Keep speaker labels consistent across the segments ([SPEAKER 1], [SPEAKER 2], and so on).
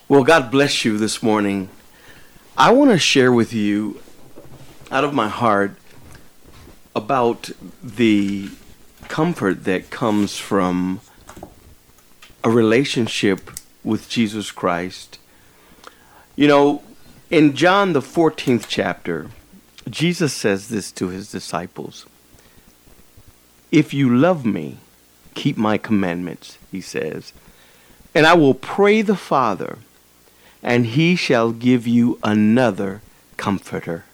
[SPEAKER 1] Well, God bless you this morning. I want to share with you out of my heart about the comfort that comes from a relationship with Jesus Christ. You know, in John the 14th chapter, Jesus says this to his disciples. If you love me, keep my commandments, he says, and I will pray the Father, and he shall give you another comforter,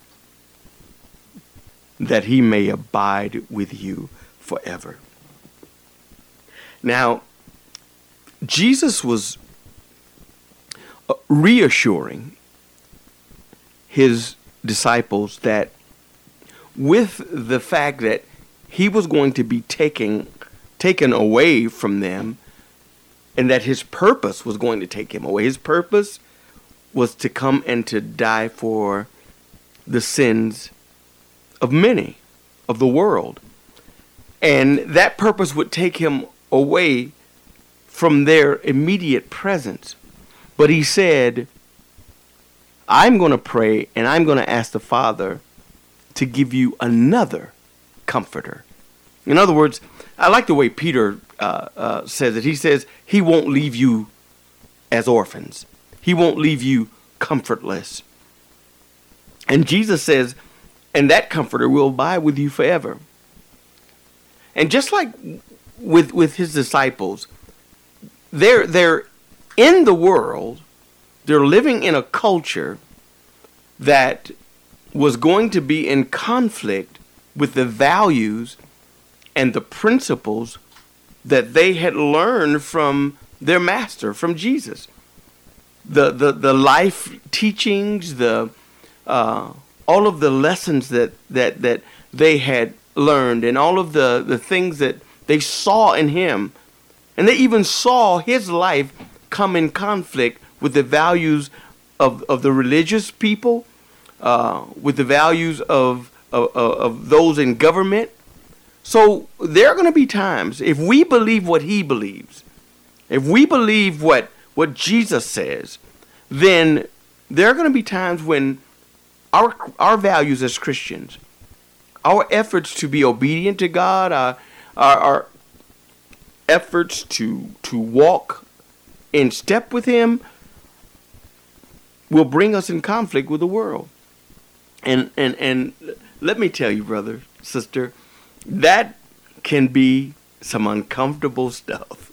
[SPEAKER 1] that he may abide with you forever. Now, Jesus was reassuring his disciples that with the fact that he was going to be taken away from them, and that his purpose was going to take him away. His purpose was to come and to die for the sins of many of the world. And that purpose would take him away from their immediate presence. But he said, I'm going to pray and I'm going to ask the Father to give you another comforter. In other words, I like the way Peter says it. He says he won't leave you as orphans. He won't leave you comfortless. And Jesus says, and that comforter will abide with you forever. And just like with his disciples, they're in the world, they're living in a culture that was going to be in conflict with the values and the principles that they had learned from their master, from Jesus. The life teachings, all of the lessons that they had learned, and all of the things that they saw in him, and they even saw his life come in conflict with the values of the religious people, with the values of those in government. So there are going to be times, if we believe what he believes, if we believe what Jesus says, then there are going to be times when our values as Christians, our efforts to be obedient to God, our efforts to walk in step with him, will bring us in conflict with the world. And let me tell you, brother, sister, that can be some uncomfortable stuff.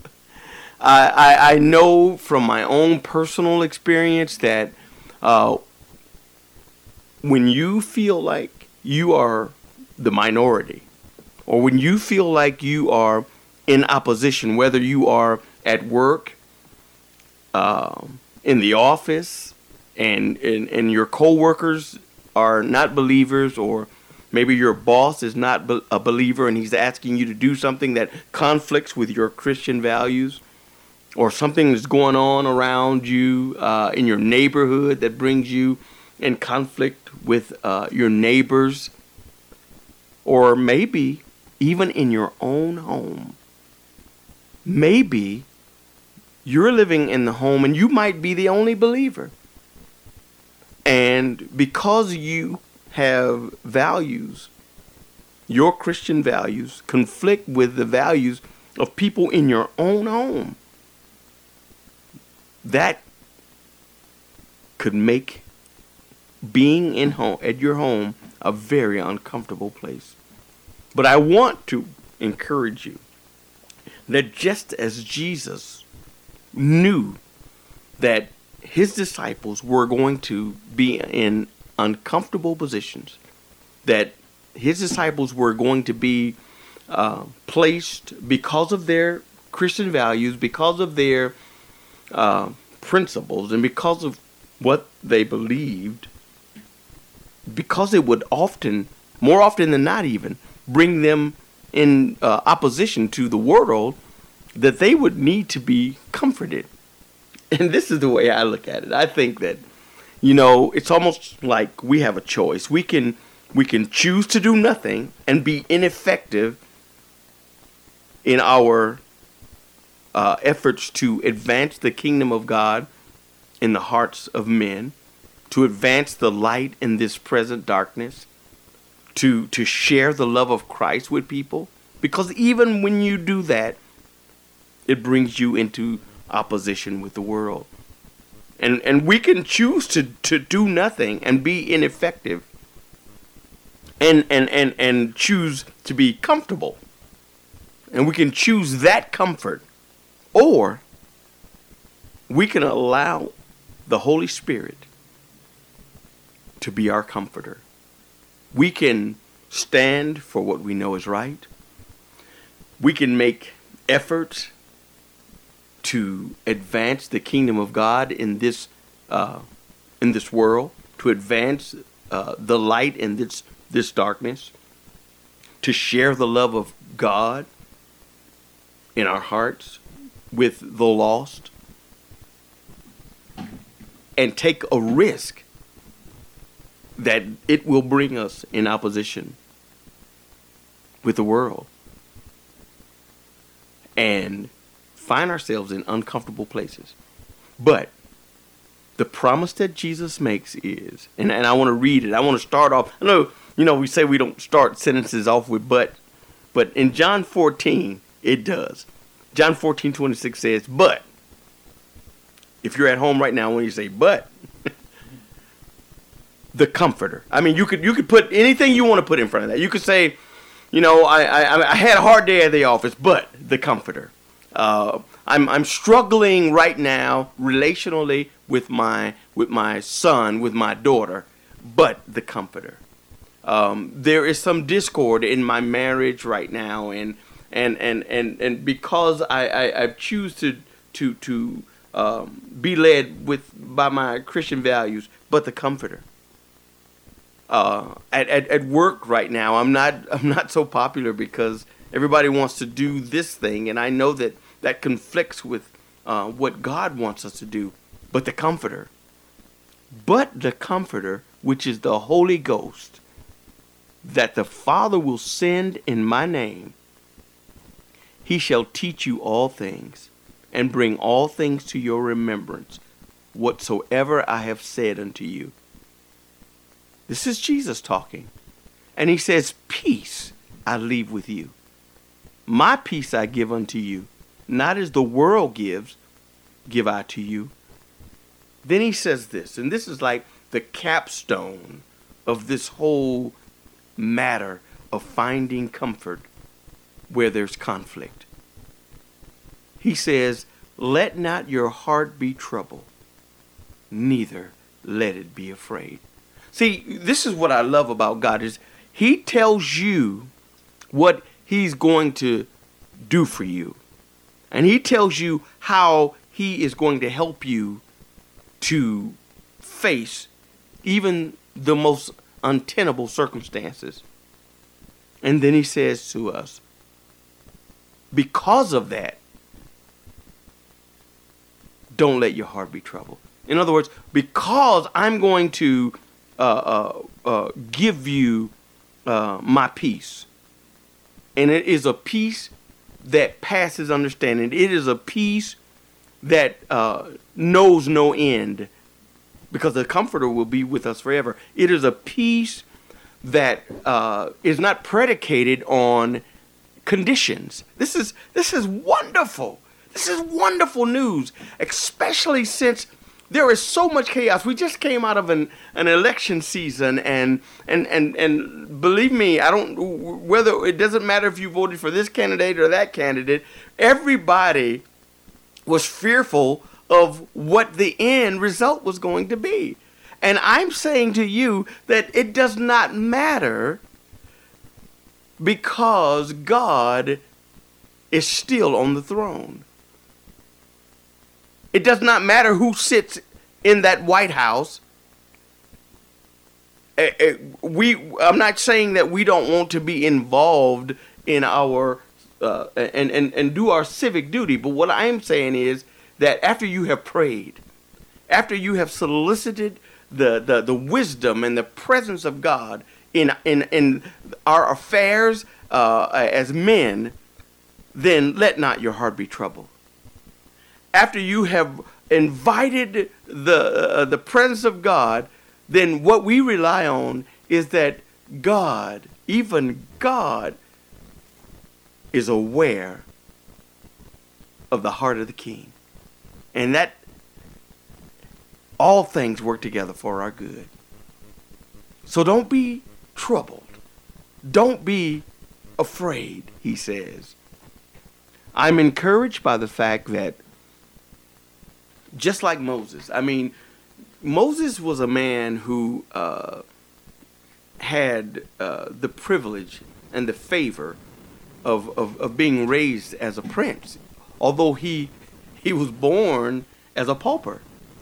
[SPEAKER 1] I know from my own personal experience that when you feel like you are the minority, or when you feel like you are in opposition, whether you are at work, in the office, and your coworkers are not believers, or maybe your boss is not a believer and he's asking you to do something that conflicts with your Christian values, or something that's going on around you in your neighborhood that brings you in conflict with your neighbors, or maybe even in your own home. Maybe you're living in the home and you might be the only believer. And because you have values, your Christian values conflict with the values of people in your own home, that could make being at your home a very uncomfortable place. But I want to encourage you that just as Jesus knew that his disciples were going to be in uncomfortable positions, that his disciples were going to be placed because of their Christian values, because of their principles, and because of what they believed, because it would more often than not even, bring them in opposition to the world, that they would need to be comforted. And this is the way I look at it. I think that, it's almost like we have a choice. We can choose to do nothing and be ineffective in our efforts to advance the kingdom of God in the hearts of men, to advance the light in this present darkness, to share the love of Christ with people. Because even when you do that, it brings you into opposition with the world. And we can choose to do nothing and be ineffective, and choose to be comfortable. And we can choose that comfort. Or we can allow the Holy Spirit to be our comforter. We can stand for what we know is right. We can make efforts to advance the kingdom of God in this world, to advance the light in this darkness, to share the love of God in our hearts with the lost, and take a risk that it will bring us in opposition with the world, and find ourselves in uncomfortable places. But the promise that Jesus makes is, and I want to read it. I want to start off. I know, we say we don't start sentences off with but in John 14, it does. John 14:26 says, but. If you're at home right now, when you say but, the Comforter. I mean, you could put anything you want to put in front of that. You could say, I had a hard day at the office, but the Comforter. I'm struggling right now relationally with my son, with my daughter, but the Comforter. There is some discord in my marriage right now, and because I choose to be led by my Christian values, but the Comforter. At work right now, I'm not so popular because everybody wants to do this thing, and I know that conflicts with what God wants us to do. But the Comforter, which is the Holy Ghost, that the Father will send in my name, he shall teach you all things, and bring all things to your remembrance, whatsoever I have said unto you. This is Jesus talking. And he says, peace I leave with you. My peace I give unto you. Not as the world gives, give I to you. Then he says this, and this is like the capstone of this whole matter of finding comfort where there's conflict. He says, let not your heart be troubled, neither let it be afraid. See, this is what I love about God, is he tells you what he's going to do for you. And he tells you how he is going to help you to face even the most untenable circumstances. And then he says to us, because of that, don't let your heart be troubled. In other words, because I'm going to give you my peace, and it is a peace that passes understanding. It is a peace that knows no end, because the Comforter will be with us forever. It is a peace that is not predicated on conditions. This is wonderful. This is wonderful news, especially since there is so much chaos. We just came out of an election season, and believe me, whether it doesn't matter if you voted for this candidate or that candidate, everybody was fearful of what the end result was going to be. And I'm saying to you that it does not matter, because God is still on the throne. It does not matter who sits in that White House. I'm not saying that we don't want to be involved in our and do our civic duty, but what I am saying is that after you have prayed, after you have solicited the wisdom and the presence of God in our affairs as men, then let not your heart be troubled. After you have invited the presence of God, then what we rely on is that God, even God, is aware of the heart of the king. And that all things work together for our good. So don't be troubled. Don't be afraid, he says. I'm encouraged by the fact that just like Moses, Moses was a man who had the privilege and the favor of being raised as a prince, although he was born as a pauper.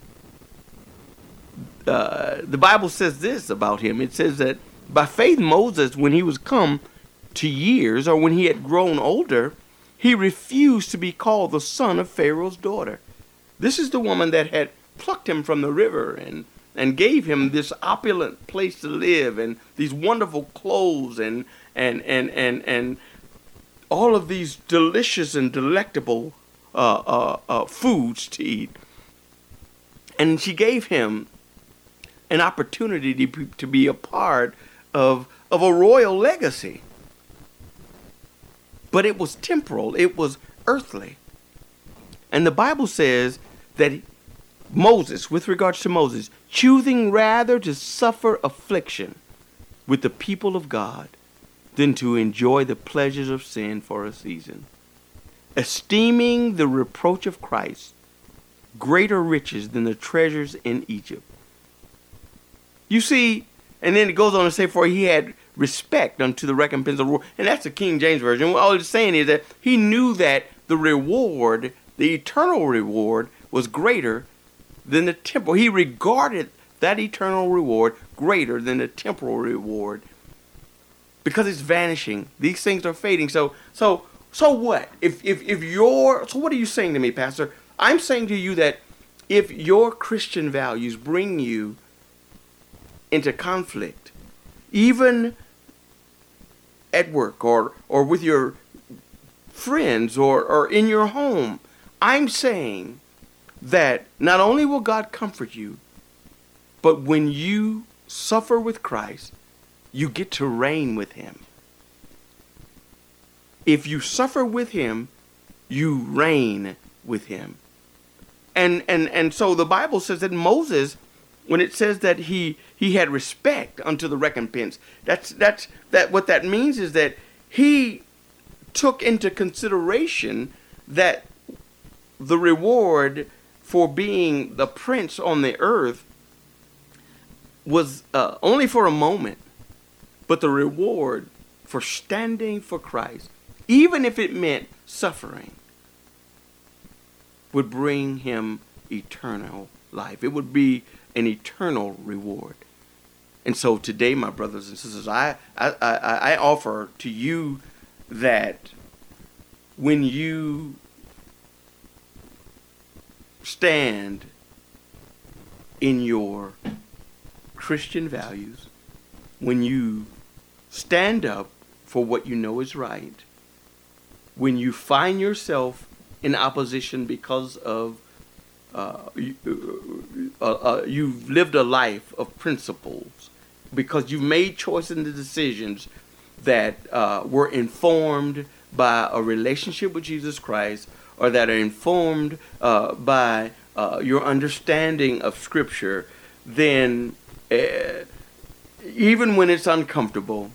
[SPEAKER 1] The Bible says this about him. It says that by faith Moses, when he was come to years, or when he had grown older, he refused to be called the son of Pharaoh's daughter. This is the woman that had plucked him from the river and gave him this opulent place to live and these wonderful clothes and all of these delicious and delectable foods to eat. And she gave him an opportunity to be a part of a royal legacy. But it was temporal. It was earthly. And the Bible says that Moses, with regards to Moses, choosing rather to suffer affliction with the people of God than to enjoy the pleasures of sin for a season, esteeming the reproach of Christ greater riches than the treasures in Egypt. You see, and then it goes on to say, for he had respect unto the recompense of reward. And that's the King James Version. All it's saying is that he knew that the reward, the eternal reward, was greater than the temporal. He regarded that eternal reward greater than the temporal reward because it's vanishing. These things are fading. So what? So what are you saying to me, Pastor? I'm saying to you that if your Christian values bring you into conflict, even at work or with your friends or in your home, I'm saying that not only will God comfort you, but when you suffer with Christ, you get to reign with him. If you suffer with him, you reign with him. And so the Bible says that Moses, when it says that he had respect unto the recompense, that's what that means is that he took into consideration that the reward for being the prince on the earth was only for a moment, but the reward for standing for Christ, even if it meant suffering, would bring him eternal life. It would be an eternal reward. And so today, my brothers and sisters, I offer to you that when you stand in your Christian values, when you stand up for what you know is right, when you find yourself in opposition because of you've lived a life of principles, because you've made choices and decisions that were informed by a relationship with Jesus Christ, or that are informed by your understanding of Scripture, then even when it's uncomfortable,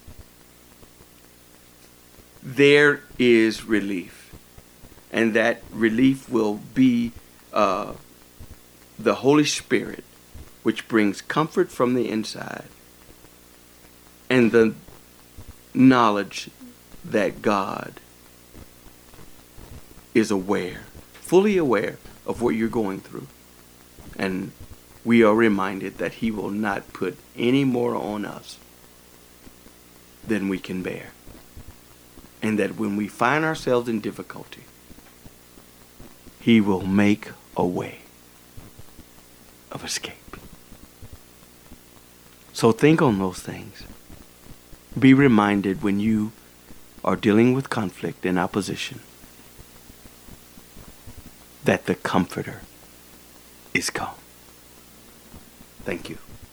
[SPEAKER 1] there is relief. And that relief will be the Holy Spirit, which brings comfort from the inside, and the knowledge that God is aware, fully aware of what you're going through. And we are reminded that he will not put any more on us than we can bear. And that when we find ourselves in difficulty, he will make a way of escape. So think on those things. Be reminded when you are dealing with conflict and opposition that the Comforter is come. Thank you.